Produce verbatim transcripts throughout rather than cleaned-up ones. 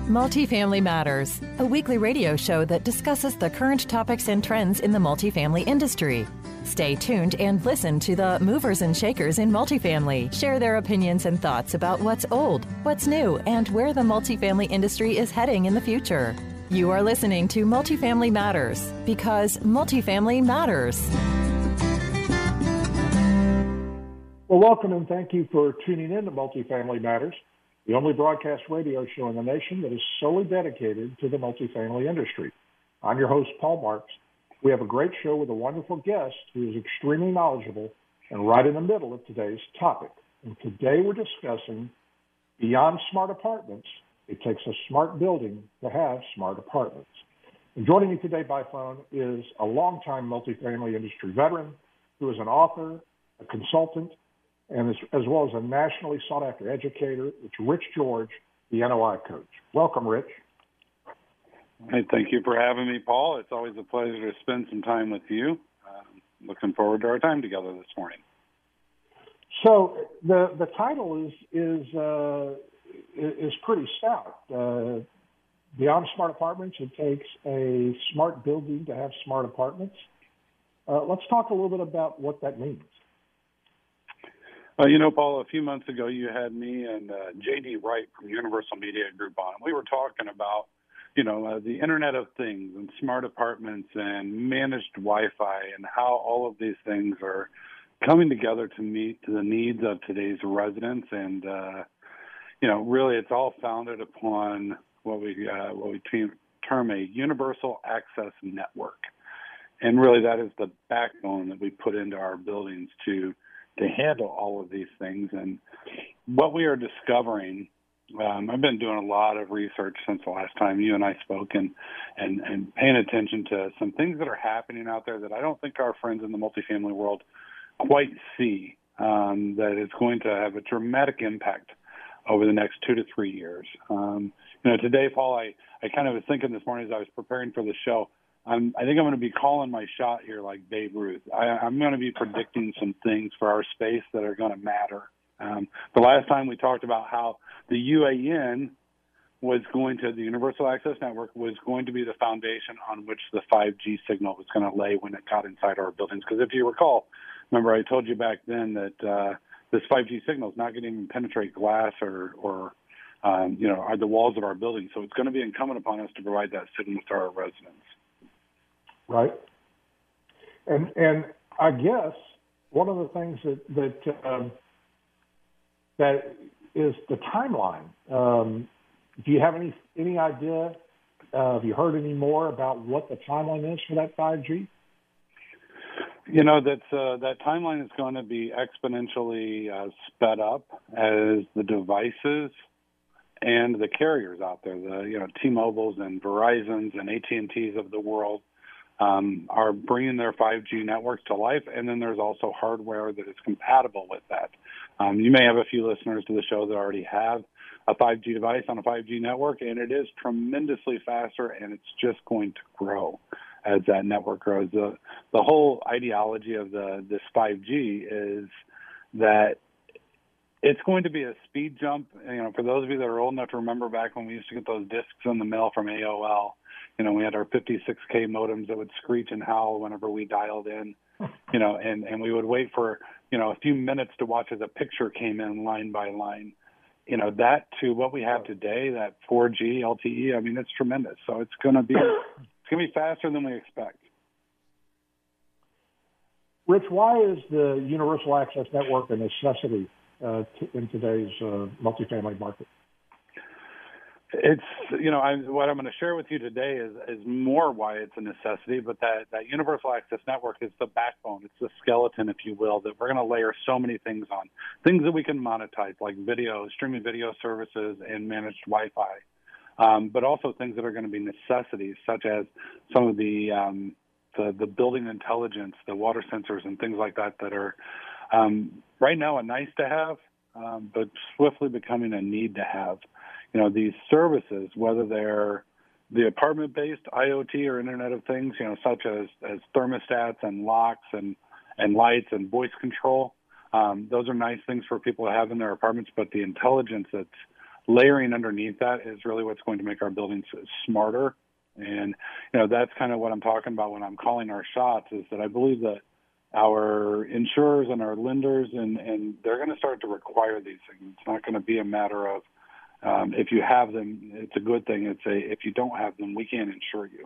Multifamily Matters, a weekly radio show that discusses the current topics and trends in the multifamily industry. Stay tuned and listen to the movers and shakers in multifamily share their opinions and thoughts about what's old, what's new, and where the multifamily industry is heading in the future. You are listening to Multifamily Matters because multifamily matters. Well, welcome and thank you for tuning in to Multifamily Matters, the only broadcast radio show in the nation that is solely dedicated to the multifamily industry. I'm your host, Paul Marks. We have a great show with a wonderful guest who is extremely knowledgeable and right in the middle of today's topic. And today we're discussing beyond smart apartments. It takes a smart building to have smart apartments. And joining me today by phone is a longtime multifamily industry veteran who is an author, a consultant, and as, as well as a nationally sought-after educator. It's Rich George, the N O I coach. Welcome, Rich. Hey, thank you for having me, Paul. It's always a pleasure to spend some time with you. Um, looking forward to our time together this morning. So the the title is is uh, is pretty stout. Uh, beyond smart apartments, it takes a smart building to have smart apartments. Uh, let's talk a little bit about what that means. Uh, you know, Paul, a few months ago you had me and uh, J D Wright from Universal Media Group on. We were talking about, you know, uh, the Internet of Things and smart apartments and managed Wi-Fi and how all of these things are coming together to meet the needs of today's residents. And, uh, you know, really it's all founded upon what we, uh, what we term a universal access network. And really that is the backbone that we put into our buildings to to handle all of these things. And what we are discovering, um, I've been doing a lot of research since the last time you and I spoke and, and, and paying attention to some things that are happening out there that I don't think our friends in the multifamily world quite see, um, that it's going to have a dramatic impact over the next two to three years. Um, you know, today, Paul, I, I kind of was thinking this morning as I was preparing for the show, I'm, I think I'm going to be calling my shot here like Babe Ruth. I, I'm going to be predicting some things for our space that are going to matter. Um, the last time we talked about how the U A N was going to, the Universal Access Network was going to be the foundation on which the five G signal was going to lay when it got inside our buildings. Because if you recall, remember I told you back then that uh, this five G signal is not going to even penetrate glass or, or um, you know, the walls of our buildings. So it's going to be incumbent upon us to provide that signal to our residents. Right. And and I guess one of the things that that um, that is the timeline. Um, do you have any any idea? Uh, have you heard any more about what the timeline is for that five G? You know, that's, uh, that timeline is going to be exponentially uh, sped up as the devices and the carriers out there, the you know T-Mobiles and Verizons and A T and T's of the world, Um, are bringing their five G networks to life, and then there's also hardware that is compatible with that. Um, you may have a few listeners to the show that already have a five G device on a five G network, and it is tremendously faster, and it's just going to grow as that network grows. The, the whole ideology of the this five G is that it's going to be a speed jump. You know, for those of you that are old enough to remember back when we used to get those discs in the mail from A O L, you know, we had our fifty-six K modems that would screech and howl whenever we dialed in, you know, and, and we would wait for, you know, a few minutes to watch as a picture came in line by line. You know, that to what we have today, that four G L T E, I mean, it's tremendous. So it's going to be, it's going to be faster than we expect. Rich, why is the Universal Access Network a necessity uh, to, in today's uh, multifamily market? It's, you know, I, what I'm going to share with you today is, is more why it's a necessity, but that, that Universal Access Network is the backbone. It's the skeleton, if you will, that we're going to layer so many things on, things that we can monetize, like video, streaming video services and managed Wi-Fi, um, but also things that are going to be necessities, such as some of the, um, the, the building intelligence, the water sensors and things like that that are um, right now a nice to have, um, but swiftly becoming a need to have. You know, these services, whether they're the apartment-based IoT or Internet of Things, you know, such as, as thermostats and locks and, and lights and voice control, um, those are nice things for people to have in their apartments, but the intelligence that's layering underneath that is really what's going to make our buildings smarter. And, you know, that's kind of what I'm talking about when I'm calling our shots, is that I believe that our insurers and our lenders, and, and they're going to start to require these things. It's not going to be a matter of um, if you have them, it's a good thing. It's a if you don't have them, we can't insure you.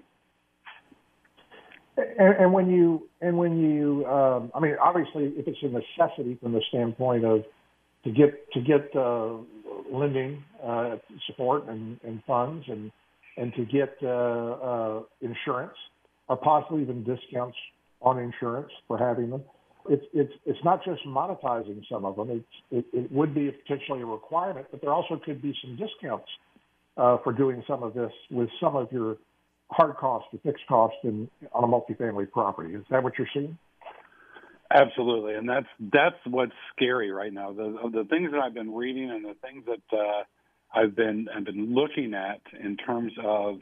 And, and when you and when you, um, I mean, obviously, if it's a necessity from the standpoint of to get to get uh, lending uh, support and, and funds, and and to get uh, uh, insurance, or possibly even discounts on insurance for having them, it's it's it's not just monetizing some of them. It's it, it would be potentially a requirement, but there also could be some discounts uh, for doing some of this with some of your hard costs or fixed costs in, on a multifamily property. Is that what you're seeing? Absolutely, and that's that's what's scary right now. The the things that I've been reading and the things that uh, I've been I've been looking at in terms of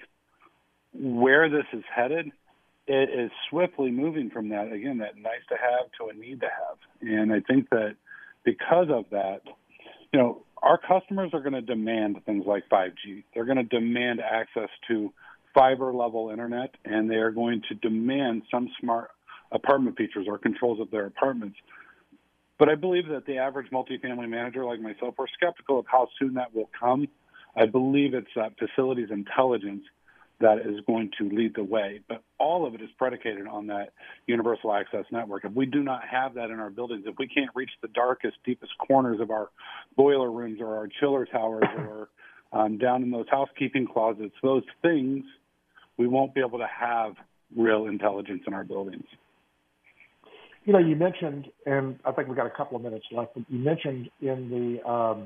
where this is headed, it is swiftly moving from that, again, that nice to have to a need to have. And I think that because of that, you know, our customers are going to demand things like five G. They're going to demand access to fiber level internet, and they are going to demand some smart apartment features or controls of their apartments. But I believe that the average multifamily manager like myself, we're skeptical of how soon that will come. I believe it's that facilities intelligence that is going to lead the way. But all of it is predicated on that universal access network. If we do not have that in our buildings, if we can't reach the darkest, deepest corners of our boiler rooms or our chiller towers or um, down in those housekeeping closets, those things, we won't be able to have real intelligence in our buildings. You know, you mentioned, and I think we've got a couple of minutes left, but you mentioned in the um,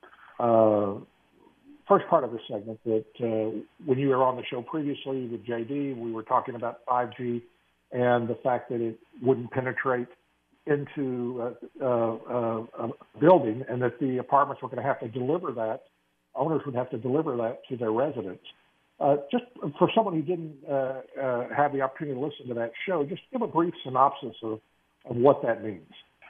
uh, first part of this segment that uh, when you were on the show previously with J D, we were talking about five G and the fact that it wouldn't penetrate into uh, uh, a building, and that the apartments were going to have to deliver that, owners would have to deliver that to their residents. Uh, just for someone who didn't uh, uh, have the opportunity to listen to that show, just give a brief synopsis of, of what that means.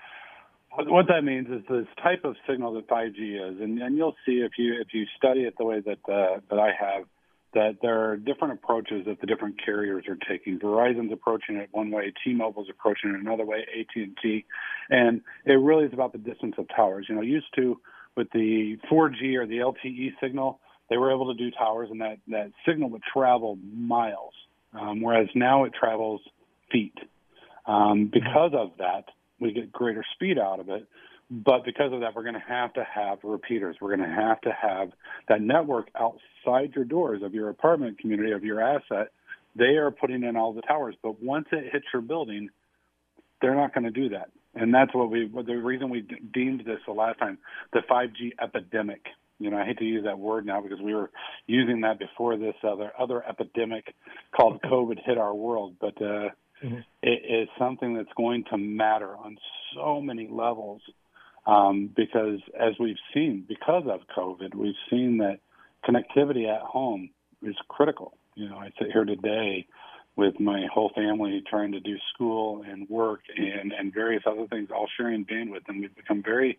What that means is this type of signal that five G is, and, and you'll see if you if you study it the way that uh, that I have, that there are different approaches that the different carriers are taking. Verizon's approaching it one way, T-Mobile's approaching it another way, A T and T, and it really is about the distance of towers. You know, used to with the four G or the L T E signal, they were able to do towers, and that, that signal would travel miles, um, whereas now it travels feet. Um, because of that, we get greater speed out of it, but because of that, we're going to have to have repeaters. We're going to have to have that network outside your doors of your apartment community, of your asset. They are putting in all the towers, but once it hits your building, they're not going to do that. And that's what we, the reason we deemed this the last time, the five G epidemic. You know, I hate to use that word now because we were using that before this other other epidemic called COVID hit our world. But uh, mm-hmm. it is something that's going to matter on so many levels um, because, as we've seen, because of COVID, we've seen that connectivity at home is critical. You know, I sit here today with my whole family trying to do school and work and, and various other things, all sharing bandwidth, and we've become very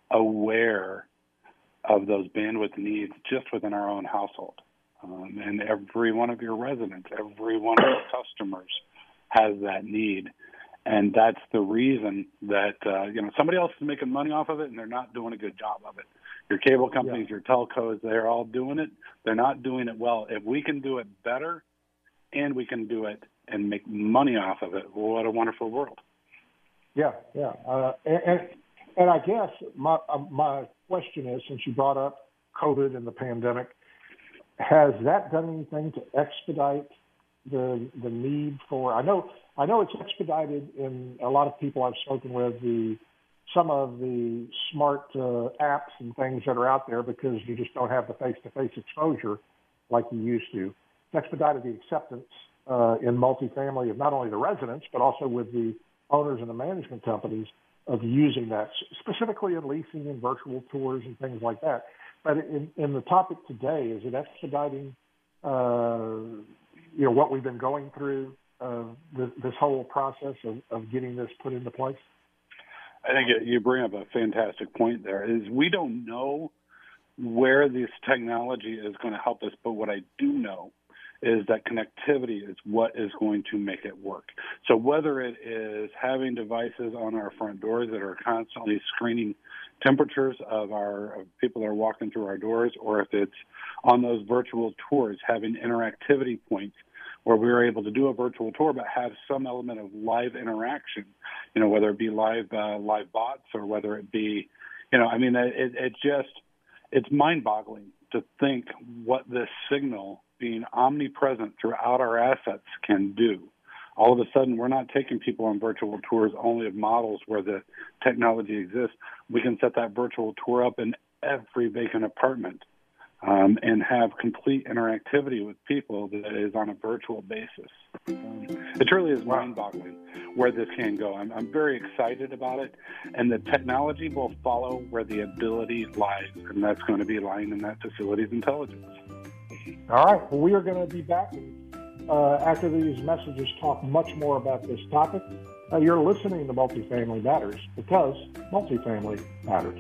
aware of those bandwidth needs just within our own household. Um, and every one of your residents, every one of your customers has that need. And that's the reason that, uh, you know, somebody else is making money off of it and they're not doing a good job of it. Your cable companies, yeah. your telcos, they're all doing it. They're not doing it well. If we can do it better and we can do it and make money off of it, what a wonderful world. Yeah, yeah. Uh, and, and And I guess my uh, my question is, since you brought up COVID and the pandemic, has that done anything to expedite the the need for? I know I know it's expedited in a lot of people I've spoken with, the some of the smart uh, apps and things that are out there because you just don't have the face-to-face exposure like you used to. It's expedited the acceptance uh, in multifamily of not only the residents but also with the owners and the management companies of using that, specifically in leasing and virtual tours and things like that. But in, in the topic today, is it expediting, uh, you know, what we've been going through, uh, this, this whole process of, of getting this put into place? I think you bring up a fantastic point there, is we don't know where this technology is going to help us, but what I do know is that connectivity is what is going to make it work. So whether it is having devices on our front doors that are constantly screening temperatures of our of people that are walking through our doors, or if it's on those virtual tours, having interactivity points where we're able to do a virtual tour but have some element of live interaction, you know, whether it be live uh, live bots or whether it be, you know, I mean, it, it just, it's mind-boggling to think what this signal being omnipresent throughout our assets can do. All of a sudden, we're not taking people on virtual tours only of models where the technology exists. We can set that virtual tour up in every vacant apartment um, and have complete interactivity with people that is on a virtual basis. Um, it truly is mind-boggling where this can go. I'm, I'm very excited about it, and the technology will follow where the ability lies, and that's going to be lying in that facilities intelligence. All right. Well, we are going to be back uh, after these messages, talk much more about this topic. Uh, you're listening to Multifamily Matters because multifamily matters.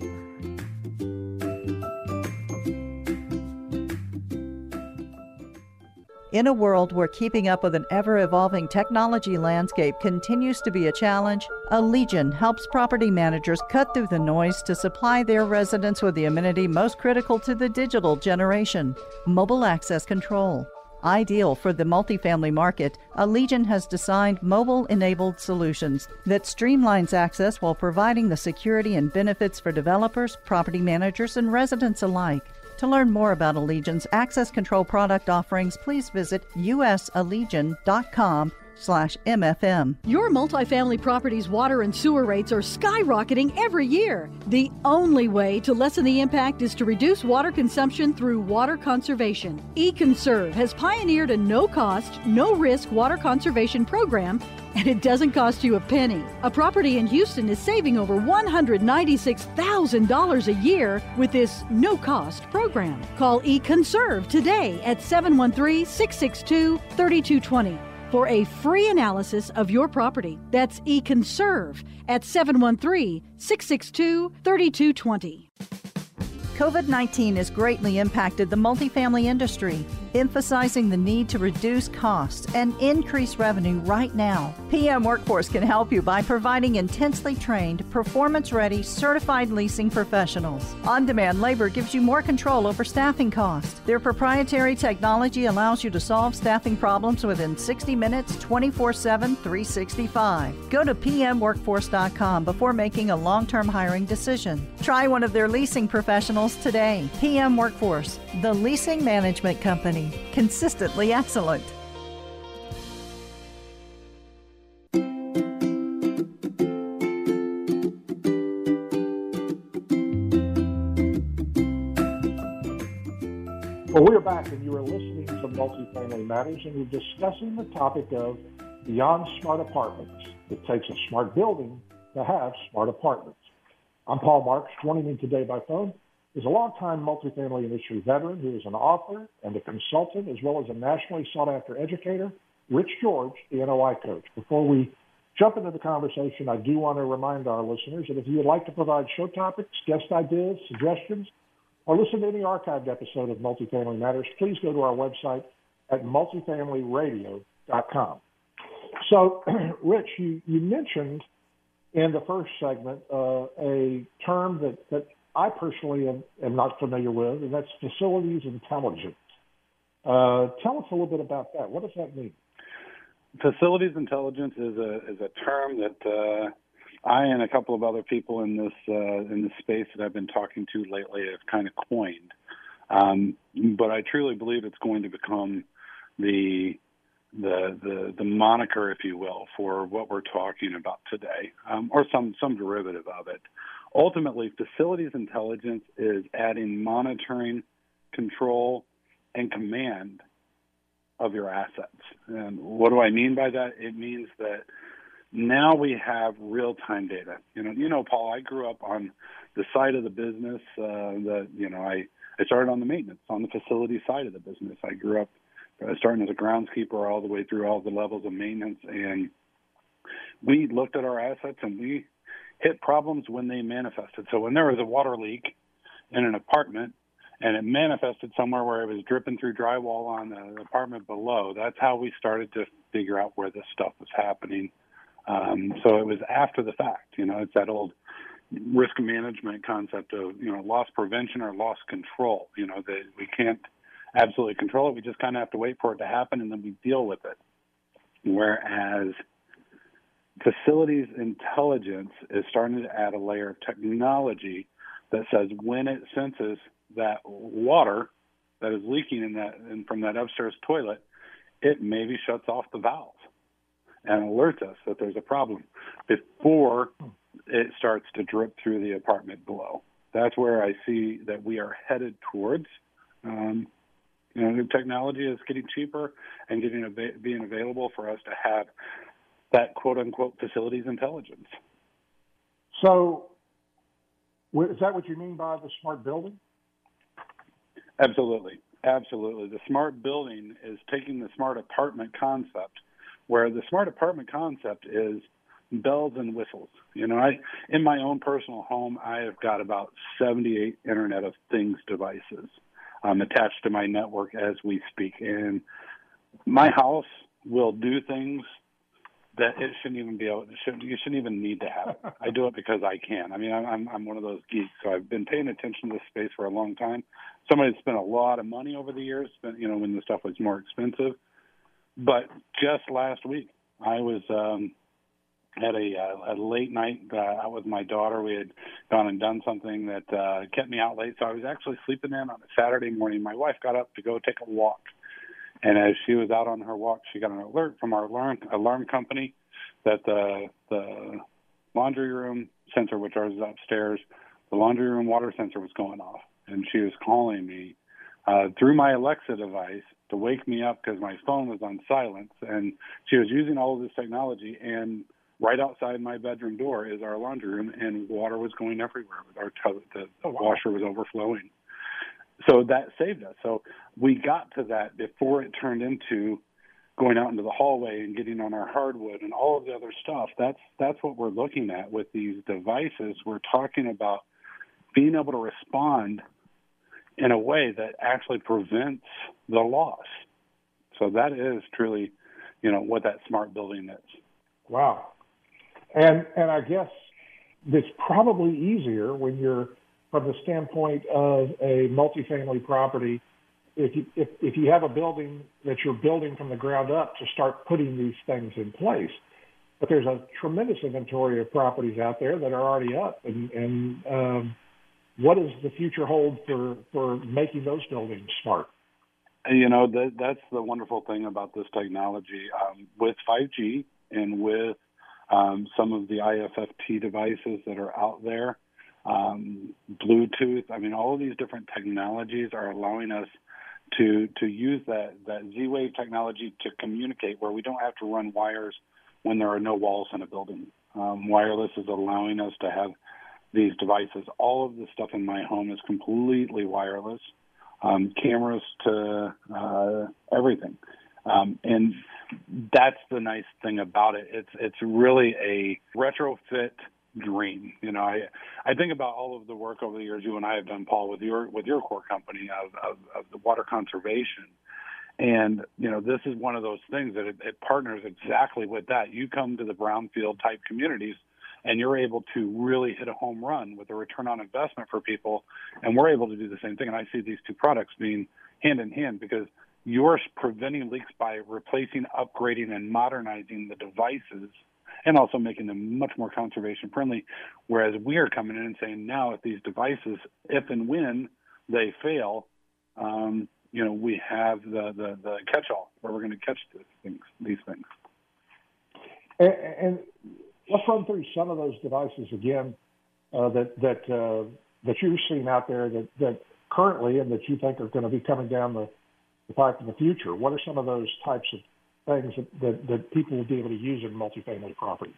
In a world where keeping up with an ever-evolving technology landscape continues to be a challenge, Allegion helps property managers cut through the noise to supply their residents with the amenity most critical to the digital generation, mobile access control. Ideal for the multifamily market, Allegion has designed mobile-enabled solutions that streamlines access while providing the security and benefits for developers, property managers, and residents alike. To learn more about Allegion's access control product offerings, please visit usallegion.com slash MFM. Your multifamily property's water and sewer rates are skyrocketing every year. The only way to lessen the impact is to reduce water consumption through water conservation. eConserve has pioneered a no-cost, no-risk water conservation program, and it doesn't cost you a penny. A property in Houston is saving over one hundred ninety-six thousand dollars a year with this no-cost program. Call eConserve today at seven one three, six six two, three two two zero for a free analysis of your property. That's eConserve at seven one three, six six two, three two two zero. COVID nineteen has greatly impacted the multifamily industry, emphasizing the need to reduce costs and increase revenue right now. P M Workforce can help you by providing intensely trained, performance-ready, certified leasing professionals. On-demand labor gives you more control over staffing costs. Their proprietary technology allows you to solve staffing problems within sixty minutes, twenty-four seven, three sixty-five. Go to p m workforce dot com before making a long-term hiring decision. Try one of their leasing professionals today. P M Workforce, the leasing management company. Consistently excellent. Well, we're back, and you are listening to Multifamily Matters, and we're discussing the topic of beyond smart apartments. It takes a smart building to have smart apartments. I'm Paul Marks. Joining me today by phone is a longtime multifamily industry veteran who is an author and a consultant, as well as a nationally sought-after educator, Rich George, the N O I coach. Before we jump into the conversation, I do want to remind our listeners that if you would like to provide show topics, guest ideas, suggestions, or listen to any archived episode of Multifamily Matters, please go to our website at multifamily radio dot com. So, Rich, you, you mentioned in the first segment uh, a term that, that I personally am, am not familiar with, and that's facilities intelligence. Uh, tell us a little bit about that. What does that mean? Facilities intelligence is a is a term that uh, I and a couple of other people in this uh, in this space that I've been talking to lately have kind of coined. Um, but I truly believe it's going to become the the the the moniker, if you will, for what we're talking about today, um, or some some derivative of it. Ultimately, facilities intelligence is adding monitoring, control, and command of your assets. And what do I mean by that? It means that now we have real-time data. You know, you know, Paul, I grew up on the side of the business uh, that, you know, I, I started on the maintenance, on the facility side of the business. I grew up uh, starting as a groundskeeper all the way through all the levels of maintenance, and we looked at our assets and we hit problems when they manifested. So when there was a water leak in an apartment and it manifested somewhere where it was dripping through drywall on the apartment below. That's how we started to figure out where this stuff was happening. Um, so it was after the fact. You know, it's that old risk management concept of, you know, loss prevention or loss control. You know, that we can't absolutely control it. We just kind of have to wait for it to happen, and then we deal with it. Whereas facilities intelligence is starting to add a layer of technology that says when it senses that water that is leaking in that in, from that upstairs toilet, it maybe shuts off the valve and alerts us that there's a problem before it starts to drip through the apartment below. That's where I see that we are headed towards. Um, you know, technology is getting cheaper and getting av- being available for us to have that quote-unquote facilities intelligence. So is that what you mean by the smart building? Absolutely. Absolutely. The smart building is taking the smart apartment concept, where the smart apartment concept is bells and whistles. You know, I in my own personal home, I have got about seventy-eight Internet of Things devices um, attached to my network as we speak. And my house will do things that it shouldn't even be able. Shouldn't, you shouldn't even need to have it. I do it because I can. I mean, I'm I'm one of those geeks. So I've been paying attention to this space for a long time. Somebody spent a lot of money over the years. Spent, you know, when the stuff was more expensive. But just last week, I was um, at a, uh, a late night uh, out with my daughter. We had gone and done something that uh, kept me out late. So I was actually sleeping in on a Saturday morning. My wife got up to go take a walk. And as she was out on her walk, she got an alert from our alarm, alarm company that the, the laundry room sensor, which is upstairs, the laundry room water sensor was going off. And she was calling me uh, through my Alexa device to wake me up because my phone was on silence. And she was using all of this technology. And right outside my bedroom door is our laundry room, and water was going everywhere. Our to- the oh, wow. washer was overflowing. So that saved us. So we got to that before it turned into going out into the hallway and getting on our hardwood and all of the other stuff. That's that's what we're looking at with these devices. We're talking about being able to respond in a way that actually prevents the loss. So that is truly, you know, what that smart building is. Wow. And and I guess it's probably easier when you're from the standpoint of a multifamily property, if you, if, if you have a building that you're building from the ground up to start putting these things in place. But there's a tremendous inventory of properties out there that are already up. And, and um, what does the future hold for, for making those buildings smart? You know, that, that's the wonderful thing about this technology. Um, with five G and with um, some of the I F F T devices that are out there, Um, Bluetooth, I mean, all of these different technologies are allowing us to to use that, that Z-Wave technology to communicate where we don't have to run wires when there are no walls in a building. Um, wireless is allowing us to have these devices. All of the stuff in my home is completely wireless, um, cameras to uh, everything. Um, and that's the nice thing about it. It's, it's really a retrofit dream. You know, I I think about all of the work over the years you and I have done, Paul, with your with your core company of, of, of the water conservation. And, you know, this is one of those things that it, it partners exactly with that. You come to the brownfield type communities and you're able to really hit a home run with a return on investment for people. And we're able to do the same thing. And I see these two products being hand in hand because you're preventing leaks by replacing, upgrading, and modernizing the devices and also making them much more conservation friendly, whereas we are coming in and saying now if these devices, if and when they fail, um, you know, we have the, the, the catch-all where we're going to catch these things. These things. And, and let's run through some of those devices again uh, that that uh, that you're seeing out there that, that currently and that you think are going to be coming down the, the pipe in the future. What are some of those types of things that, that, that people will be able to use in multifamily properties?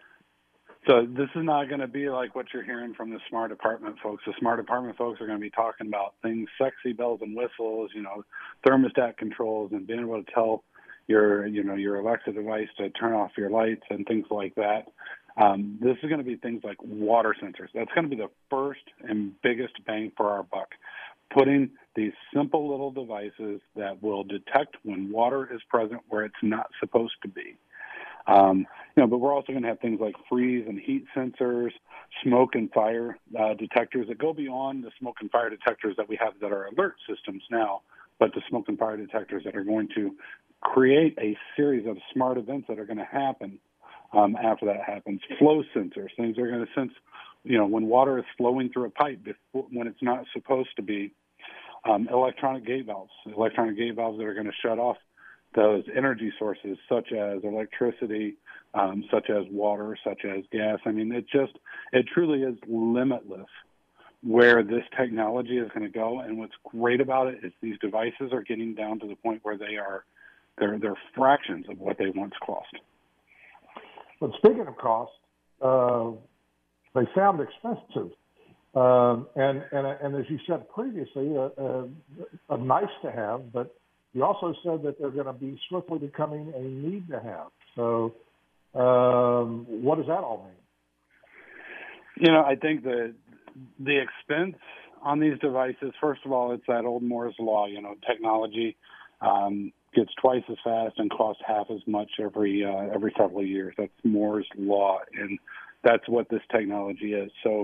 So this is not going to be like what you're hearing from the smart apartment folks. The smart apartment folks are going to be talking about things, sexy bells and whistles, you know, thermostat controls and being able to tell your, you know, your Alexa device to turn off your lights and things like that. Um, this is going to be things like water sensors. That's going to be the first and biggest bang for our buck. Putting these simple little devices that will detect when water is present where it's not supposed to be. Um, you know, but we're also going to have things like freeze and heat sensors, smoke and fire uh, detectors that go beyond the smoke and fire detectors that we have that are alert systems now, but the smoke and fire detectors that are going to create a series of smart events that are going to happen um, after that happens. Flow sensors, things that are going to sense, you know, when water is flowing through a pipe before, when it's not supposed to be. Um, electronic gate valves, electronic gate valves that are going to shut off those energy sources such as electricity, um, such as water, such as gas. I mean, it just, it truly is limitless where this technology is going to go. And what's great about it is these devices are getting down to the point where they are, they're, they're fractions of what they once cost. But speaking of cost, uh, they sound expensive. Um, and, and, and as you said previously, uh, uh, a nice to have, but you also said that they're going to be swiftly becoming a need to have. So um, what does that all mean? You know, I think the the expense on these devices, first of all, it's that old Moore's Law. You know, technology um, gets twice as fast and costs half as much every uh, every several years. That's Moore's Law, and that's what this technology is. So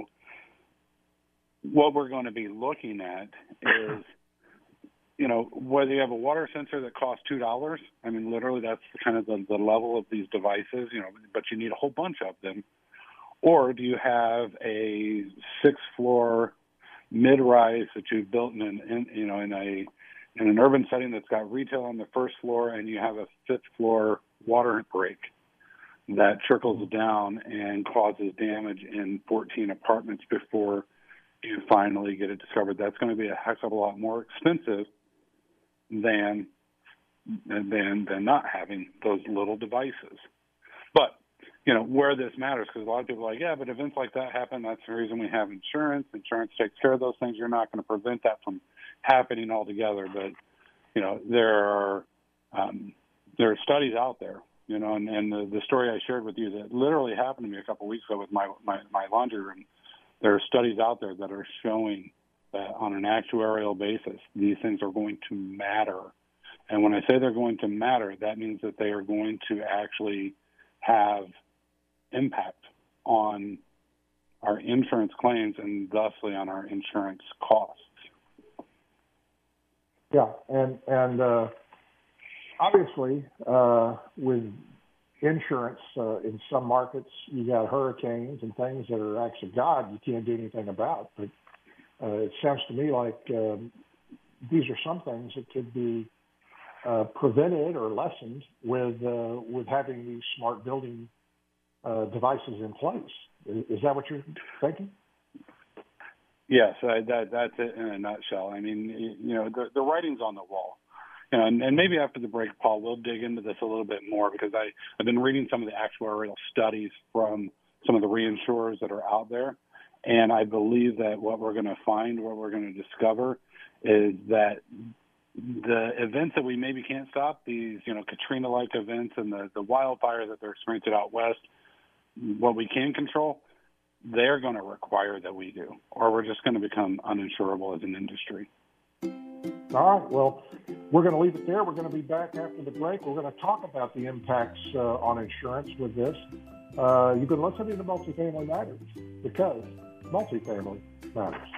what we're going to be looking at is, you know, whether you have a water sensor that costs two dollars, I mean, literally that's kind of the, the level of these devices, you know, but you need a whole bunch of them. Or do you have a six-floor mid-rise that you've built in, an, in, you know, in a in an urban setting that's got retail on the first floor, and you have a fifth-floor water break that trickles down and causes damage in fourteen apartments before you finally get it discovered? That's going to be a heck of a lot more expensive than than than not having those little devices. But, you know, where this matters, because a lot of people are like, yeah, but events like that happen. That's the reason we have insurance. Insurance takes care of those things. You're not going to prevent that from happening altogether. But, you know, there are um, there are studies out there, you know, and, and the, the story I shared with you that literally happened to me a couple of weeks ago with my, my, my laundry room. There are studies out there that are showing that on an actuarial basis, these things are going to matter. And when I say they're going to matter, that means that they are going to actually have impact on our insurance claims and thusly on our insurance costs. Yeah, and, and uh, obviously uh, with insurance uh, in some markets, you got hurricanes and things that are acts of God you can't do anything about. But uh, it sounds to me like um, these are some things that could be uh, prevented or lessened with uh, with having these smart building uh, devices in place. Is, is that what you're thinking? Yes, I, that, that's it in a nutshell. I mean, you know, the, the writing's on the wall. You know, and, and maybe after the break, Paul, we'll dig into this a little bit more because I, I've been reading some of the actuarial studies from some of the reinsurers that are out there. And I believe that what we're going to find, what we're going to discover is that the events that we maybe can't stop, these, you know, Katrina-like events and the, the wildfire that they're experiencing out west, what we can control, they're going to require that we do, or we're just going to become uninsurable as an industry. All right. Well, we're going to leave it there. We're going to be back after the break. We're going to talk about the impacts uh, on insurance with this. Uh, you've been listening to Multifamily Matters because multifamily matters.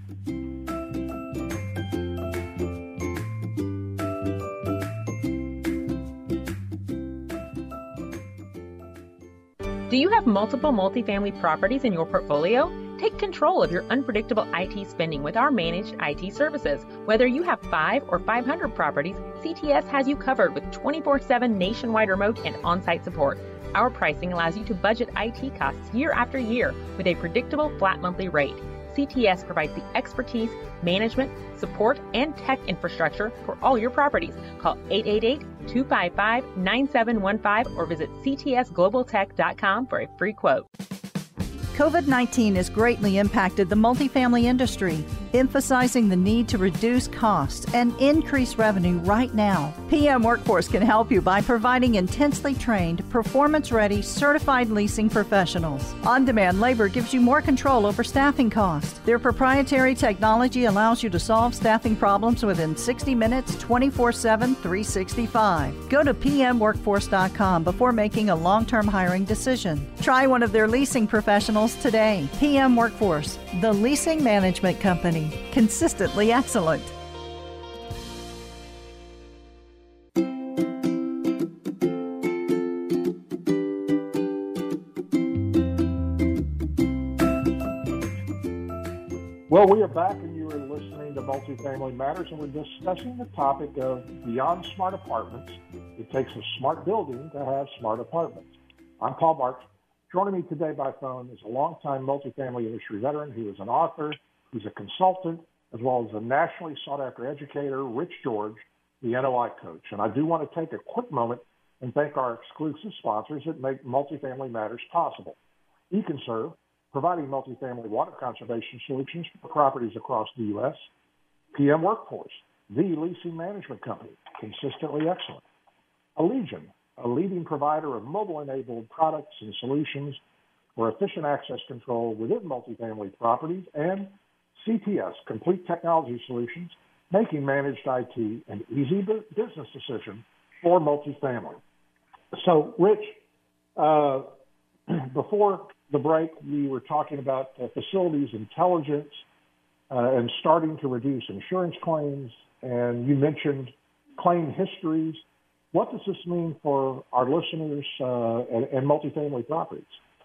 Do you have multiple multifamily properties in your portfolio? Take control of your unpredictable I T spending with our managed I T services. Whether you have five or five hundred properties, C T S has you covered with twenty-four seven nationwide remote and on-site support. Our pricing allows you to budget I T costs year after year with a predictable flat monthly rate. C T S provides the expertise, management, support, and tech infrastructure for all your properties. Call eight eight eight, two five five, nine seven one five or visit c t s global tech dot com for a free quote. COVID nineteen has greatly impacted the multifamily industry, emphasizing the need to reduce costs and increase revenue right now. P M Workforce can help you by providing intensely trained, performance-ready, certified leasing professionals. On-demand labor gives you more control over staffing costs. Their proprietary technology allows you to solve staffing problems within sixty minutes, twenty-four seven, three sixty-five. Go to p m workforce dot com before making a long-term hiring decision. Try one of their leasing professionals today. P M Workforce, the leasing management company, consistently excellent. Well, we are back, and you are listening to Multifamily Matters, and we're discussing the topic of beyond smart apartments. It takes a smart building to have smart apartments. I'm Paul Marks. Joining me today by phone is a longtime multifamily industry veteran who is an author, who's a consultant, as well as a nationally sought-after educator, Rich George, the N O I coach. And I do want to take a quick moment and thank our exclusive sponsors that make Multifamily Matters possible. eConserve, providing multifamily water conservation solutions for properties across the U S P M Workforce, the leasing management company, consistently excellent. Allegion, a leading provider of mobile-enabled products and solutions for efficient access control within multifamily properties, and C T S, Complete Technology Solutions, making managed I T an easy business decision for multifamily. So, Rich, uh, before the break, we were talking about uh, facilities intelligence uh, and starting to reduce insurance claims, and you mentioned claim histories. What does this mean for our listeners uh, and, and multifamily properties?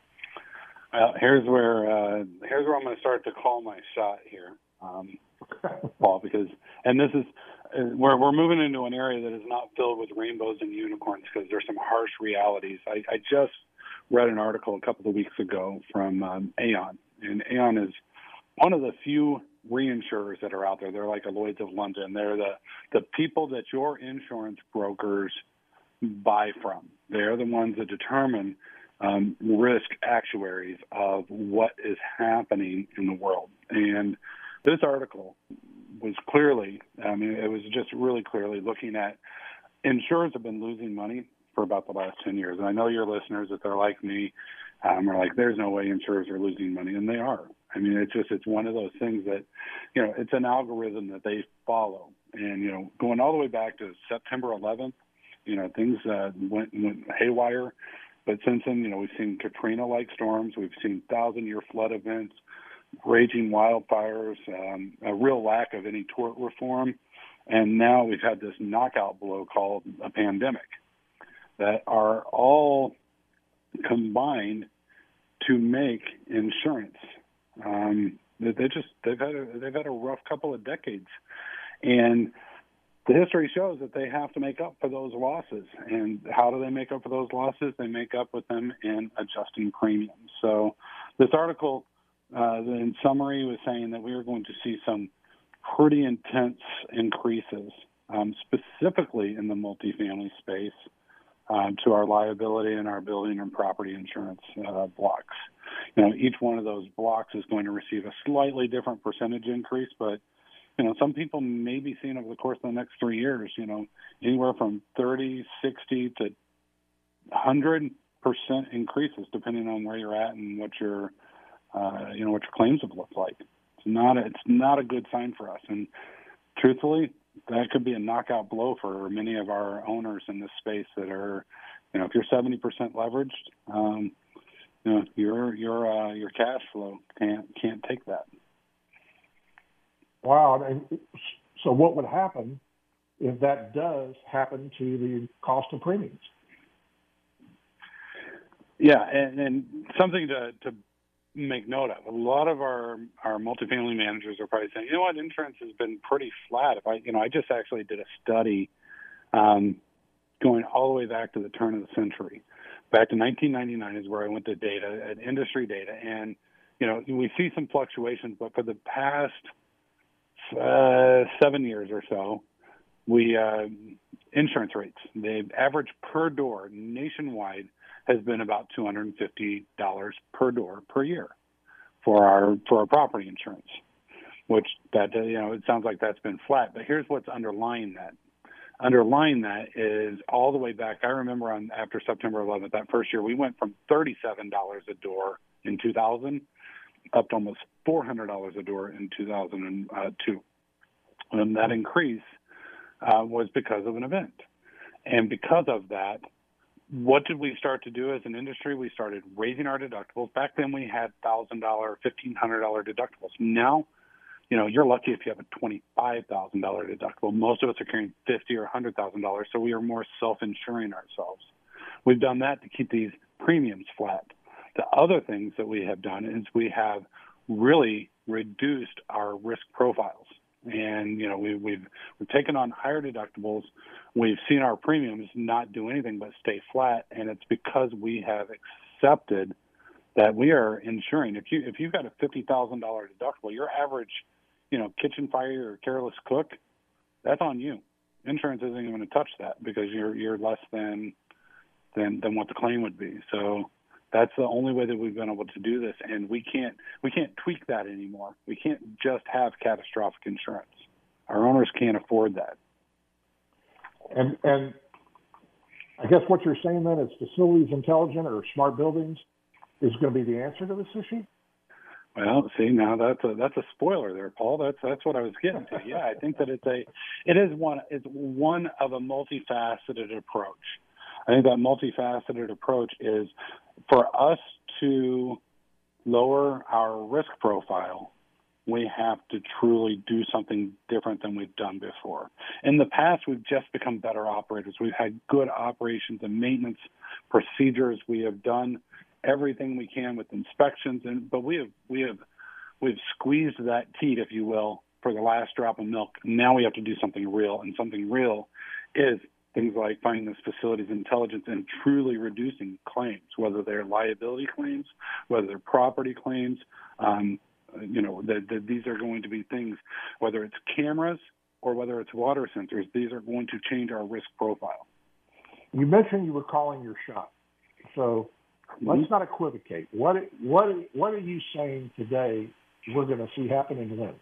Uh, here's where uh, here's where I'm going to start to call my shot here, um, Paul, because and this is uh, where we're moving into an area that is not filled with rainbows and unicorns, because there's some harsh realities. I, I just read an article a couple of weeks ago from um, Aon, and Aon is one of the few reinsurers that are out there. They're like a Lloyd's of London. They're the, the people that your insurance brokers buy from. They're the ones that determine um, risk actuaries of what is happening in the world. And this article was clearly, I mean, it was just really clearly looking at insurers have been losing money for about the last ten years. And I know your listeners, if they're like me, um, are like, there's no way insurers are losing money. And they are. I mean, it's just, it's one of those things that, you know, it's an algorithm that they follow. And, you know, going all the way back to September eleventh, you know, things uh, went, went haywire. But since then, you know, we've seen Katrina-like storms. We've seen thousand-year flood events, raging wildfires, um, a real lack of any tort reform. And now we've had this knockout blow called a pandemic that are all combined to make insurance. Um, they just they've had a, they've had a rough couple of decades, and the history shows that they have to make up for those losses. And how do they make up for those losses? They make up with them in adjusting premiums. So this article, uh, in summary, was saying that we are going to see some pretty intense increases, um, specifically in the multifamily space, Um, to our liability and our building and property insurance uh, blocks. You know, each one of those blocks is going to receive a slightly different percentage increase, but, you know, some people may be seeing over the course of the next three years, you know, anywhere from thirty, sixty to one hundred percent increases depending on where you're at and what your, uh, you know, what your claims have looked like. It's not a, it's not a good sign for us. And truthfully, that could be a knockout blow for many of our owners in this space that are, you know, if you're seventy percent leveraged, um, you know, your your uh, your cash flow can't can't take that. Wow. And so what would happen if that does happen to the cost of premiums? Yeah, and, and something to, to make note of. A lot of our, our multifamily managers are probably saying, you know what, insurance has been pretty flat. If I, you know, I just actually did a study um, going all the way back to the turn of the century. Back to nineteen ninety-nine is where I went to data, at industry data. And, you know, we see some fluctuations, but for the past uh, seven years or so, we uh, insurance rates, the average per door nationwide has been about two hundred fifty dollars per door per year. for our for our property insurance, which that you know it sounds like that's been flat. But here's what's underlying that. Underlying that is all the way back. I remember on after September eleventh, that first year, we went from thirty-seven dollars a door in two thousand up to almost four hundred dollars a door in two thousand two. And that increase uh, was because of an event. And because of that, what did we start to do as an industry? We started raising our deductibles. Back then we had one thousand dollars, fifteen hundred dollars deductibles. Now, you know, you're lucky if you have a twenty-five thousand dollars deductible. Most of us are carrying fifty thousand dollars or one hundred thousand dollars, so we are more self-insuring ourselves. We've done that to keep these premiums flat. The other things that we have done is we have really reduced our risk profiles. And, you know, we, we've we've taken on higher deductibles. We've seen our premiums not do anything but stay flat, and it's because we have accepted that we are insuring. If you if you've got a fifty thousand dollars deductible, your average, you know, kitchen fire or careless cook, that's on you. Insurance isn't going to touch that because you're you're less than than than what the claim would be. So that's the only way that we've been able to do this, and we can't we can't tweak that anymore. We can't just have catastrophic insurance. Our owners can't afford that. And and I guess what you're saying then is facilities intelligent or smart buildings is going to be the answer to this issue? Well, see, now that's a that's a spoiler there, Paul. That's that's what I was getting to. Yeah, I think that it's a it is one it's one of a multifaceted approach. I think that multifaceted approach is for us to lower our risk profile, we have to truly do something different than we've done before. In the past, we've just become better operators. We've had good operations and maintenance procedures. We have done everything we can with inspections, and but we have we have we've squeezed that teat, if you will, for the last drop of milk. Now we have to do something real, and something real is things like finding this facilities intelligence and truly reducing claims, whether they're liability claims, whether they're property claims. Um, you know, that the, these are going to be things, whether it's cameras or whether it's water sensors, these are going to change our risk profile. You mentioned you were calling your shot. So mm-hmm. let's not equivocate. What, what, what are you saying today we're going to see happening when?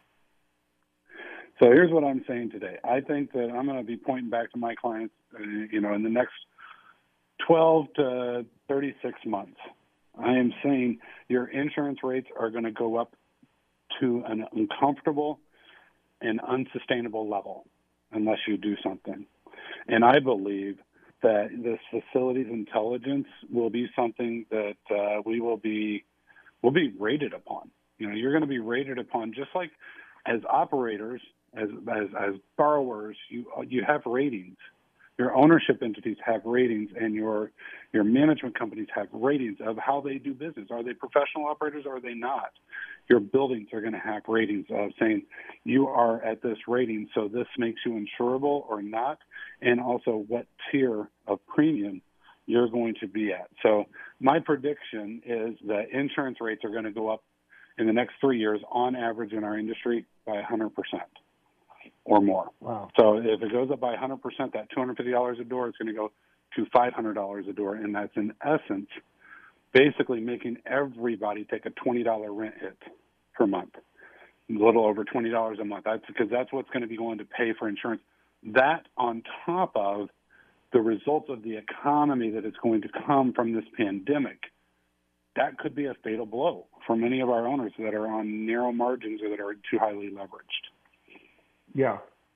So here's what I'm saying today. I think that I'm going to be pointing back to my clients, uh, you know, in the next twelve to thirty-six months. I am saying your insurance rates are going to go up to an uncomfortable and unsustainable level unless you do something. And I believe that this facilities intelligence will be something that uh, we will be will be rated upon. You know, you're going to be rated upon just like as operators. As, as as borrowers, you you have ratings. Your ownership entities have ratings, and your your management companies have ratings of how they do business. Are they professional operators or are they not? Your buildings are going to have ratings of saying you are at this rating, so this makes you insurable or not, and also what tier of premium you're going to be at. So my prediction is that insurance rates are going to go up in the next three years on average in our industry by one hundred percent. Or more. Wow. So if it goes up by one hundred percent, that two hundred fifty dollars a door is going to go to five hundred dollars a door. And that's in essence basically making everybody take a twenty dollars rent hit per month, a little over twenty dollars a month. That's because that's what's going to be going to pay for insurance. That on top of the results of the economy that is going to come from this pandemic, that could be a fatal blow for many of our owners that are on narrow margins or that are too highly leveraged. Yeah.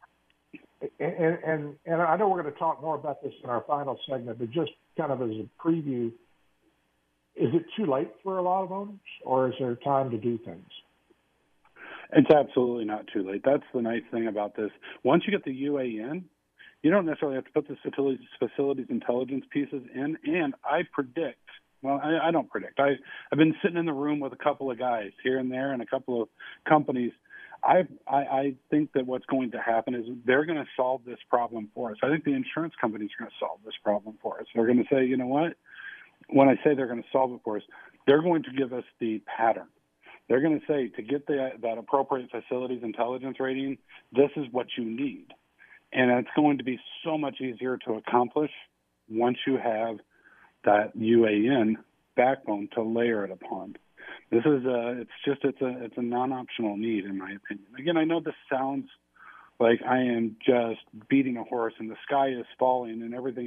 And, and and I know we're going to talk more about this in our final segment, but just kind of as a preview, is it too late for a lot of owners, or is there time to do things? It's absolutely not too late. That's the nice thing about this. Once you get the U A in, you don't necessarily have to put the facilities, facilities intelligence pieces in, and I predict, well, I, I don't predict. I, I've been sitting in the room with a couple of guys here and there and a couple of companies. I, I, I think that what's going to happen is they're going to solve this problem for us. I think the insurance companies are going to solve this problem for us. They're going to say, you know what? When I say they're going to solve it for us, they're going to give us the pattern. They're going to say to get the, that appropriate facilities intelligence rating, this is what you need. And it's going to be so much easier to accomplish once you have that U A N backbone to layer it upon. This is a, it's just, it's a, it's a non-optional need, in my opinion. Again, I know this sounds like I am just beating a horse and the sky is falling and everything.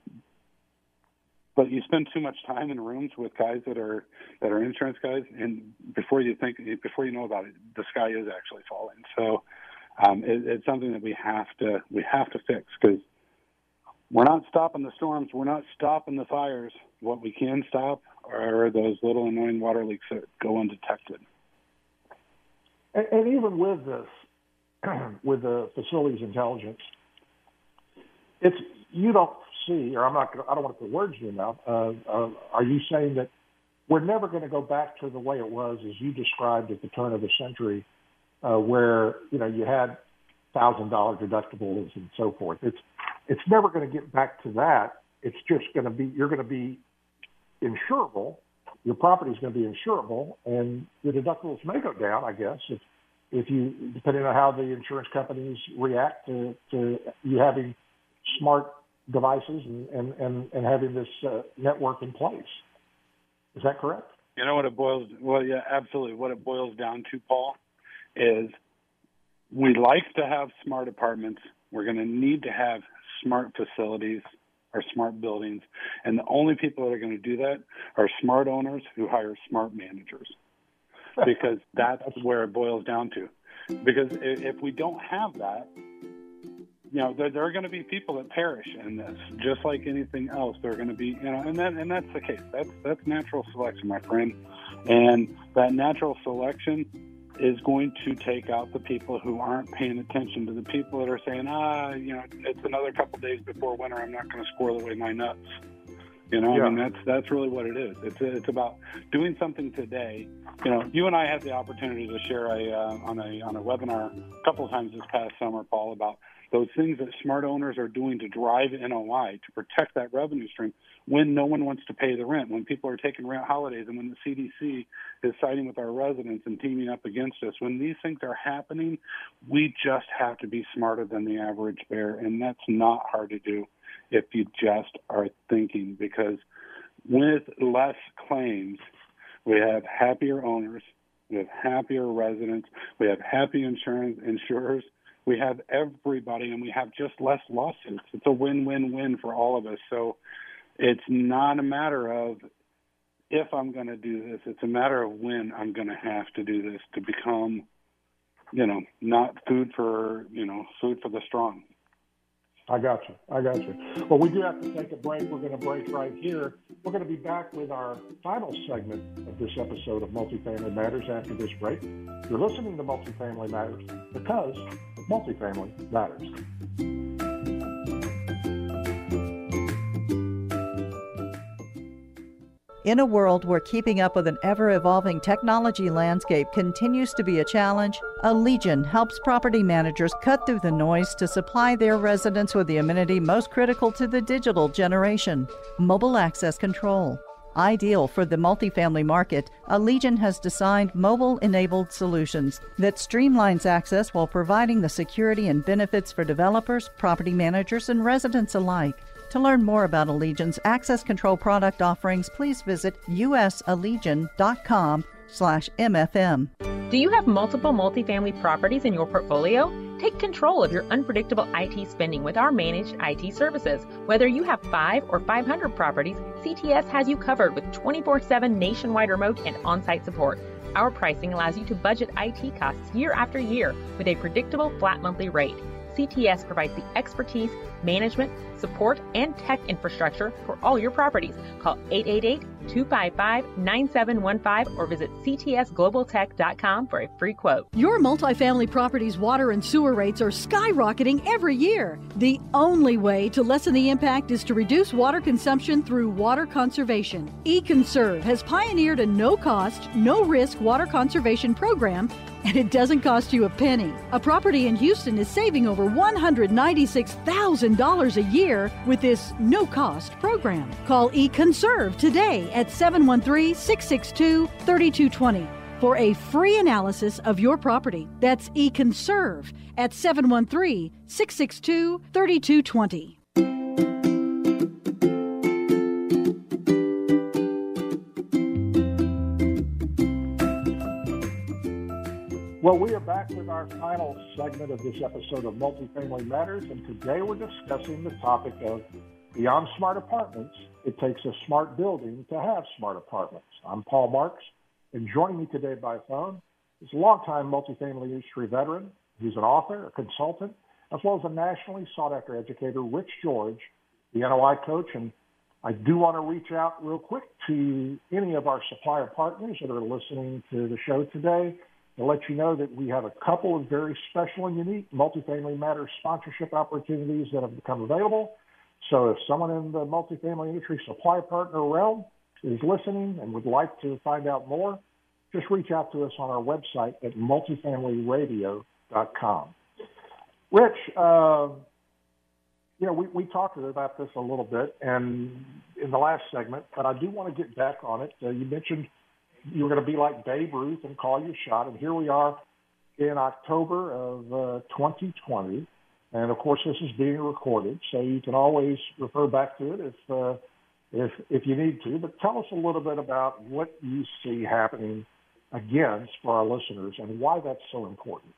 But you spend too much time in rooms with guys that are that are insurance guys, and before you think, before you know about it, the sky is actually falling. So um, it, it's something that we have to we have to fix, because we're not stopping the storms, we're not stopping the fires. What we can stop are those little annoying water leaks that go undetected. And, and even with this, with the facilities intelligence, it's you don't see, or I'm not, I don't want to put words in your mouth. Uh, uh, are you saying that we're never going to go back to the way it was as you described at the turn of the century, uh, where you know you had thousand dollar deductibles and so forth? It's it's never going to get back to that. It's just going to be you're going to be insurable. Your property is going to be insurable, and the deductibles may go down, I guess, if if you depending on how the insurance companies react to, to you having smart devices and, and, and, and having this uh, network in place. Is that correct? You know what it boils, well, yeah, absolutely. What it boils down to, Paul, is we like to have smart apartments. We're going to need to have smart facilities or smart buildings. And the only people that are going to do that are smart owners who hire smart managers, because that's where it boils down to. Because if we don't have that, you know, there, there are going to be people that perish in this, just like anything else. They're going to be, you know, and that and that's the case. That's that's natural selection, my friend. And that natural selection is going to take out the people who aren't paying attention to the people that are saying, ah, you know, it's another couple days before winter. I'm not going to squirrel away my nuts. You know, yeah. I mean, that's that's really what it is. It's it's about doing something today. You know, you and I had the opportunity to share a uh, on a on a webinar a couple of times this past summer, Paul, about those things that smart owners are doing to drive N O I, to protect that revenue stream when no one wants to pay the rent, when people are taking rent holidays, and when the C D C is siding with our residents and teaming up against us. When these things are happening, we just have to be smarter than the average bear, and that's not hard to do if you just are thinking, because with less claims, we have happier owners, we have happier residents, we have happy insurance insurers, we have everybody, and we have just less lawsuits. It's a win-win-win for all of us. So it's not a matter of if I'm going to do this. It's a matter of when I'm going to have to do this to become, you know, not food for, you know, food for the strong. I got you. I got you. Well, we do have to take a break. We're going to break right here. We're going to be back with our final segment of this episode of Multifamily Matters after this break. You're listening to Multifamily Matters because multifamily matters. In a world where keeping up with an ever-evolving technology landscape continues to be a challenge, Allegion helps property managers cut through the noise to supply their residents with the amenity most critical to the digital generation: mobile access control. Ideal for the multifamily market, Allegion has designed mobile-enabled solutions that streamlines access while providing the security and benefits for developers, property managers, and residents alike. To learn more about Allegion's access control product offerings, please visit usallegion.com slash MFM. Do you have multiple multifamily properties in your portfolio? Take control of your unpredictable I T spending with our managed I T services. Whether you have five or five hundred properties, C T S has you covered with twenty-four seven nationwide remote and on-site support. Our pricing allows you to budget I T costs year after year with a predictable flat monthly rate. C T S provides the expertise, management, support, and tech infrastructure for all your properties. Call eight eight eight, two five five, nine seven one five or visit c t s global tech dot com for a free quote. Your multifamily property's water and sewer rates are skyrocketing every year. The only way to lessen the impact is to reduce water consumption through water conservation. eConserve has pioneered a no-cost, no-risk water conservation program, and it doesn't cost you a penny. A property in Houston is saving over one hundred ninety-six thousand dollars a year with this no-cost program. Call eConserve today at seven one three, six six two, three two two zero for a free analysis of your property. That's eConserve at seven one three, six six two, three two two zero. Well, we are back with our final segment of this episode of Multifamily Matters, and today we're discussing the topic of beyond smart apartments, it takes a smart building to have smart apartments. I'm Paul Marks, and joining me today by phone is a longtime multifamily industry veteran. He's an author, a consultant, as well as a nationally sought-after educator, Rich George, the N O I coach. And I do want to reach out real quick to any of our supplier partners that are listening to the show today to let you know that we have a couple of very special and unique Multifamily Matters sponsorship opportunities that have become available. So if someone in the multifamily industry supply partner realm is listening and would like to find out more, just reach out to us on our website at multifamily radio dot com. Rich, uh, you know, we, we talked about this a little bit and in the last segment, but I do want to get back on it. Uh, you mentioned you were going to be like Babe Ruth and call your shot, and here we are in October of uh, twenty twenty. And, of course, this is being recorded, so you can always refer back to it if, uh, if, if you need to. But tell us a little bit about what you see happening again for our listeners and why that's so important.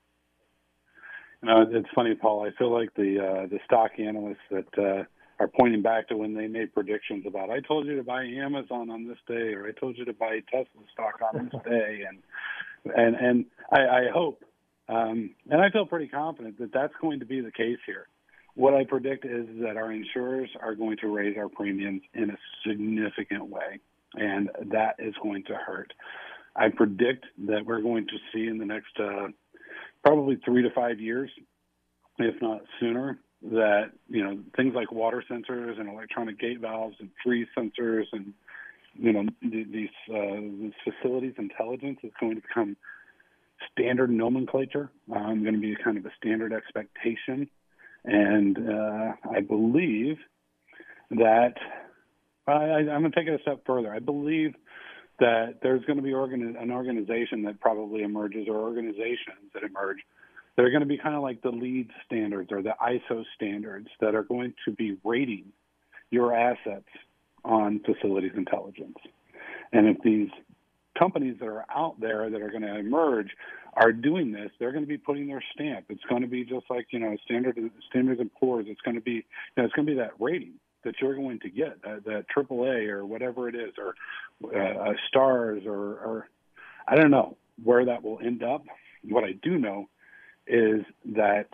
You know, it's funny, Paul. I feel like the uh, the stock analysts that uh, are pointing back to when they made predictions about, I told you to buy Amazon on this day, or I told you to buy Tesla stock on this day. And and, and I, I hope, um, and I feel pretty confident that that's going to be the case here. What I predict is that our insurers are going to raise our premiums in a significant way, and that is going to hurt. I predict that we're going to see in the next uh, probably three to five years, if not sooner, that, you know, things like water sensors and electronic gate valves and freeze sensors and, you know, these, uh, these facilities intelligence is going to become standard nomenclature. Um, going to be kind of a standard expectation. And uh, I believe that I, I, I'm going to take it a step further. I believe that there's going to be organ- an organization that probably emerges, or organizations that emerge, that are going to be kind of like the LEED standards or the I S O standards that are going to be rating your assets on facilities intelligence. And if these companies that are out there that are going to emerge are doing this, they're going to be putting their stamp. It's going to be just like, you know, standard Standards and Poor's. It's going to be, you know, it's going to be that rating that you're going to get, that, that triple A or whatever it is, or uh, stars, or, or I don't know where that will end up. What I do know is that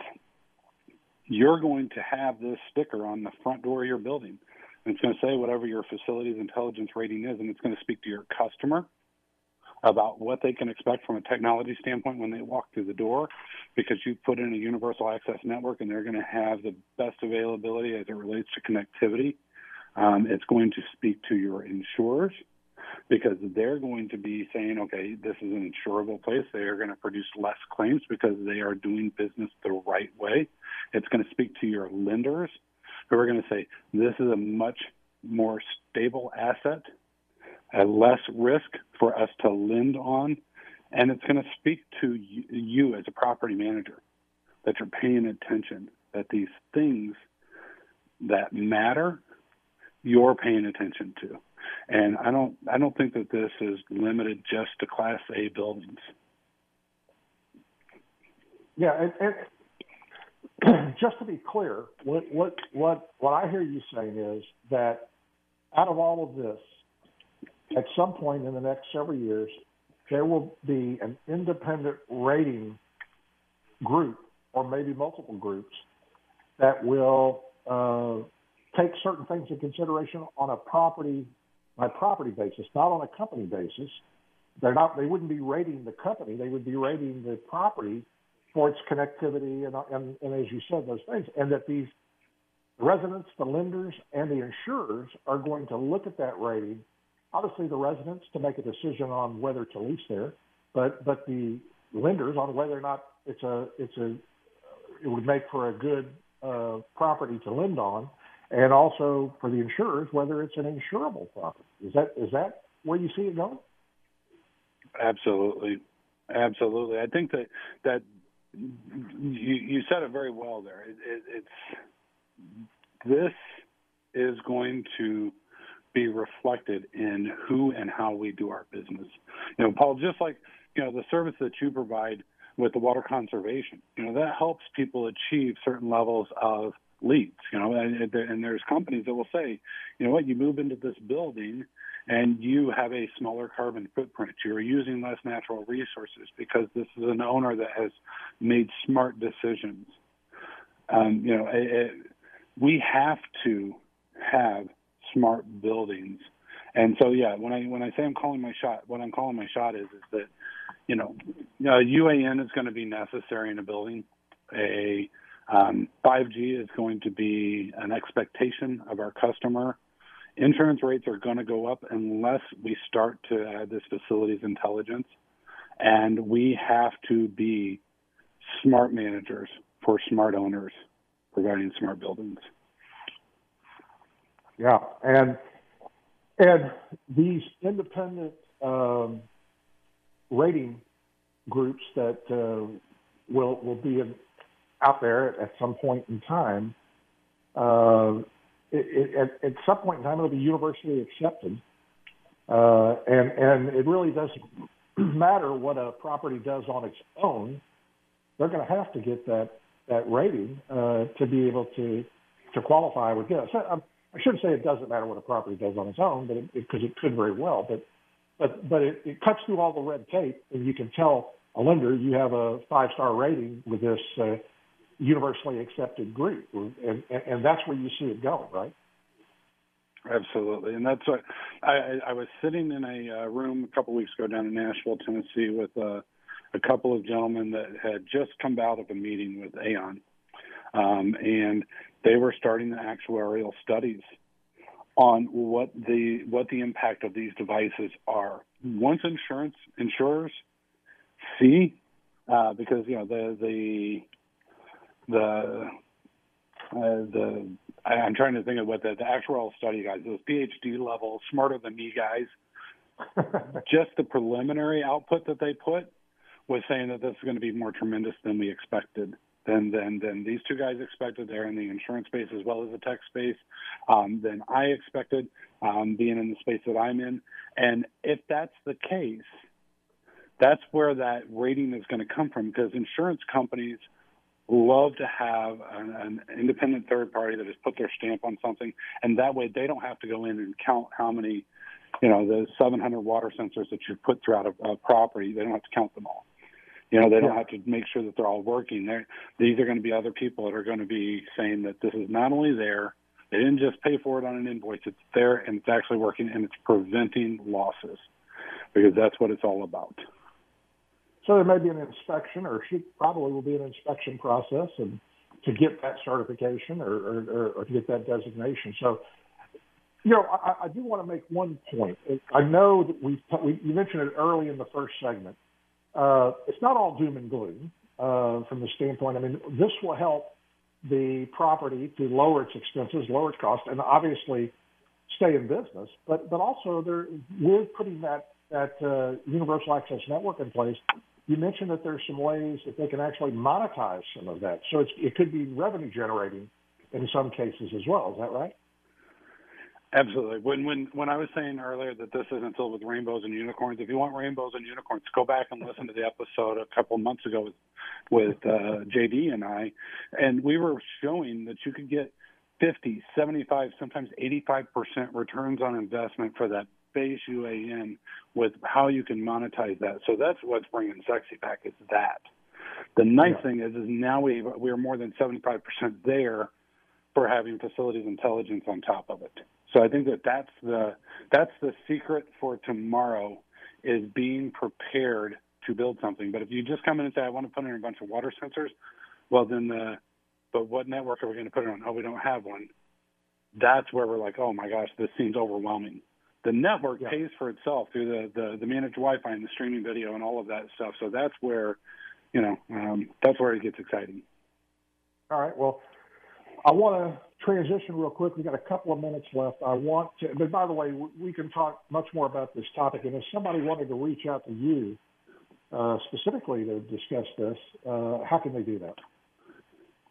you're going to have this sticker on the front door of your building. And it's going to say whatever your facilities intelligence rating is, and it's going to speak to your customer about what they can expect from a technology standpoint when they walk through the door, because you put in a universal access network and they're going to have the best availability as it relates to connectivity. Um, it's going to speak to your insurers, because they're going to be saying, okay, this is an insurable place. They are going to produce less claims because they are doing business the right way. It's going to speak to your lenders, who are going to say, this is a much more stable asset, at less risk for us to lend on. And it's going to speak to you, you as a property manager, that you're paying attention, that these things that matter, you're paying attention to. And I don't I don't think that this is limited just to Class A buildings. Yeah, and, and just to be clear, what, what what what I hear you saying is that out of all of this, at some point in the next several years, there will be an independent rating group, or maybe multiple groups, that will uh, take certain things into consideration on a property by property basis, not on a company basis. They're not. They wouldn't be rating the company. They would be rating the property for its connectivity and, and, and as you said, those things. And that these residents, the lenders, and the insurers are going to look at that rating. Obviously, the residents to make a decision on whether to lease there, but but the lenders on whether or not it's a it's a it would make for a good uh, property to lend on, and also for the insurers whether it's an insurable property. Is that is that where you see it going? Absolutely, absolutely. I think that that you you said it very well there. It, it, it's this is going to be reflected in who and how we do our business. You know, Paul, just like you know, the service that you provide with the water conservation, you know, that helps people achieve certain levels of leads, you know, and, and there's companies that will say, you know what, you move into this building and you have a smaller carbon footprint. You're using less natural resources because this is an owner that has made smart decisions. Um, you know, it, it, we have to have smart buildings. And so, yeah, when I when I say I'm calling my shot, what I'm calling my shot is is that, you know, uh, U A N is going to be necessary in a building. A um, five G is going to be an expectation of our customer. Insurance rates are going to go up unless we start to add this facilities intelligence. And we have to be smart managers for smart owners providing smart buildings. Yeah, and and these independent um, rating groups that uh, will will be in, out there at some point in time. Uh, it, it, at, at some point in time, it'll be universally accepted, uh, and and it really doesn't matter what a property does on its own. They're going to have to get that that rating uh, to be able to to qualify with this. I, I shouldn't say it doesn't matter what a property does on its own, but because it, it, it could very well. But but but it, it cuts through all the red tape, and you can tell a lender you have a five star rating with this uh, universally accepted group, and, and and that's where you see it going, right? Absolutely, and that's what I, I was sitting in a uh, room a couple weeks ago down in Nashville, Tennessee, with uh, a couple of gentlemen that had just come out of a meeting with Aon, um, and they were starting the actuarial studies on what the what the impact of these devices are. Once insurance insurers see, uh, because you know the the the uh, the I, I'm trying to think of what the, the actuarial study guys, those PhD level, smarter than me guys, just the preliminary output that they put was saying that this is going to be more tremendous than we expected. Than, than, than these two guys expected. They're in the insurance space as well as the tech space, um, than I expected, um, being in the space that I'm in. And if that's the case, that's where that rating is going to come from, because insurance companies love to have an, an independent third party that has put their stamp on something, and that way they don't have to go in and count how many, you know, the seven hundred water sensors that you put throughout a, a property. They don't have to count them all. You know, they don't have to make sure that they're all working. They're, these are going to be other people that are going to be saying that this is not only there, they didn't just pay for it on an invoice, it's there and it's actually working and it's preventing losses, because that's what it's all about. So there may be an inspection, or should probably will be an inspection process, and to get that certification or, or, or to get that designation. So, you know, I, I do want to make one point. I know that we've, we you mentioned it early in the first segment. Uh, it's not all doom and gloom uh, from the standpoint. I mean, this will help the property to lower its expenses, lower its costs, and obviously stay in business. But but also, there, we're putting that that uh, universal access network in place. You mentioned that there's some ways that they can actually monetize some of that. So it's, it could be revenue generating in some cases as well. Is that right? Absolutely. When when when I was saying earlier that this isn't filled with rainbows and unicorns, if you want rainbows and unicorns, go back and listen to the episode a couple of months ago with with uh, J D and I, and we were showing that you could get fifty, seventy-five, sometimes eighty-five percent returns on investment for that base U A N with how you can monetize that. So that's what's bringing Sexy back, is that. The nice yeah. thing is, is now we we're more than seventy-five percent there for having facilities intelligence on top of it. So I think that that's the that's the secret for tomorrow, is being prepared to build something. But if you just come in and say, I want to put in a bunch of water sensors, well then, the, but what network are we going to put it on? Oh, we don't have one. That's where we're like, oh my gosh, this seems overwhelming. The network yeah. pays for itself through the, the, the managed Wi-Fi and the streaming video and all of that stuff. So that's where, you know, um, that's where it gets exciting. All right. Well, I want to transition real quick. We've got a couple of minutes left. I want to, but by the way, we can talk much more about this topic. And if somebody wanted to reach out to you uh, specifically to discuss this, uh, how can they do that?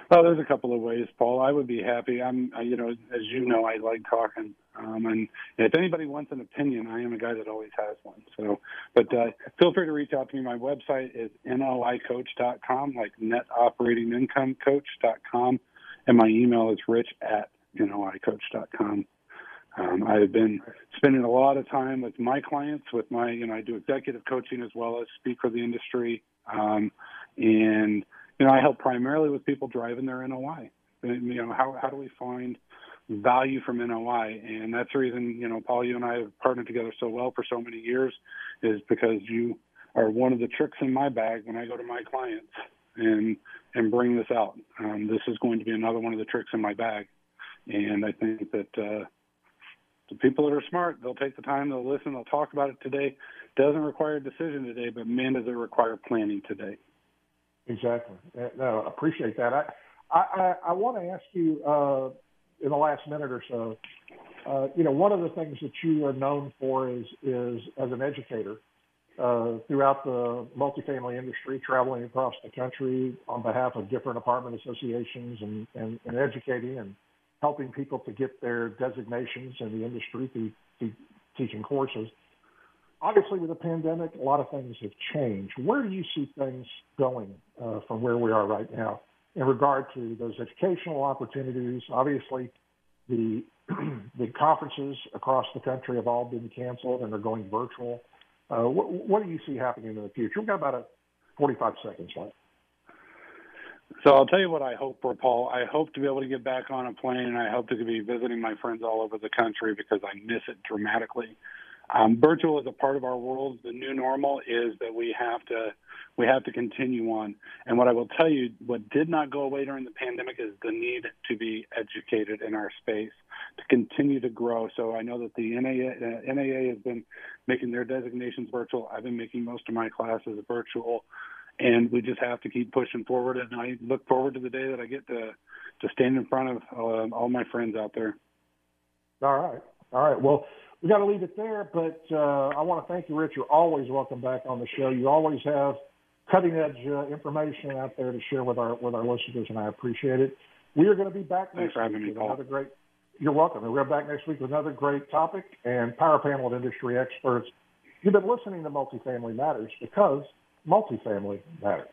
Well, there's a couple of ways, Paul. I would be happy. I'm, you know, as you know, I like talking. Um, and if anybody wants an opinion, I am a guy that always has one. So, but uh, feel free to reach out to me. My website is N O I coach dot com, like net operating income coach dot com. And my email is rich at N O I coach dot com. Um, I've been spending a lot of time with my clients, with my, you know, I do executive coaching as well as speak for the industry. Um, and, you know, I help primarily with people driving their N O I. And, you know, how, how do we find value from N O I? And that's the reason, you know, Paul, you and I have partnered together so well for so many years, is because you are one of the tricks in my bag when I go to my clients and and bring this out. Um, this is going to be another one of the tricks in my bag. And I think that uh, the people that are smart, they'll take the time, they'll listen, they'll talk about it today. Doesn't require a decision today, but man, does it require planning today. Exactly. No, I appreciate that. I I, I want to ask you uh, in the last minute or so, uh, you know, one of the things that you are known for is is as an educator uh, throughout the multifamily industry, traveling across the country on behalf of different apartment associations and, and, and educating and helping people to get their designations in the industry through, through teaching courses. Obviously, with the pandemic, a lot of things have changed. Where do you see things going uh, from where we are right now in regard to those educational opportunities? Obviously, the the conferences across the country have all been canceled and are going virtual. Uh, what, what do you see happening in the future? We've got about a forty-five seconds left. So I'll tell you what I hope for, Paul. I hope to be able to get back on a plane, and I hope to be visiting my friends all over the country because I miss it dramatically. Um, virtual is a part of our world. The new normal is that we have to we have to continue on. And what I will tell you, what did not go away during the pandemic is the need to be educated in our space, to continue to grow. So I know that the N A A, uh, N A A has been making their designations virtual. I've been making most of my classes virtual. And we just have to keep pushing forward. And I look forward to the day that I get to, to stand in front of uh, all my friends out there. All right. All right. Well, we got to leave it there, but uh, I want to thank you, Rich. You're always welcome back on the show. You always have cutting-edge uh, information out there to share with our with our listeners, and I appreciate it. We are going to be back next week with another great. You're welcome. We're back next week with another great topic and power panel and industry experts. You've been listening to Multifamily Matters because multifamily matters.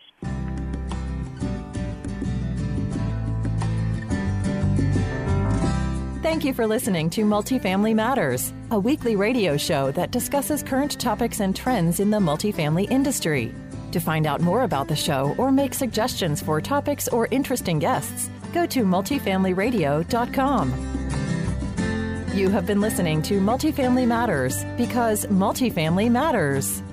Thank you for listening to Multifamily Matters, a weekly radio show that discusses current topics and trends in the multifamily industry. To find out more about the show or make suggestions for topics or interesting guests, go to multifamily radio dot com. You have been listening to Multifamily Matters because multifamily matters.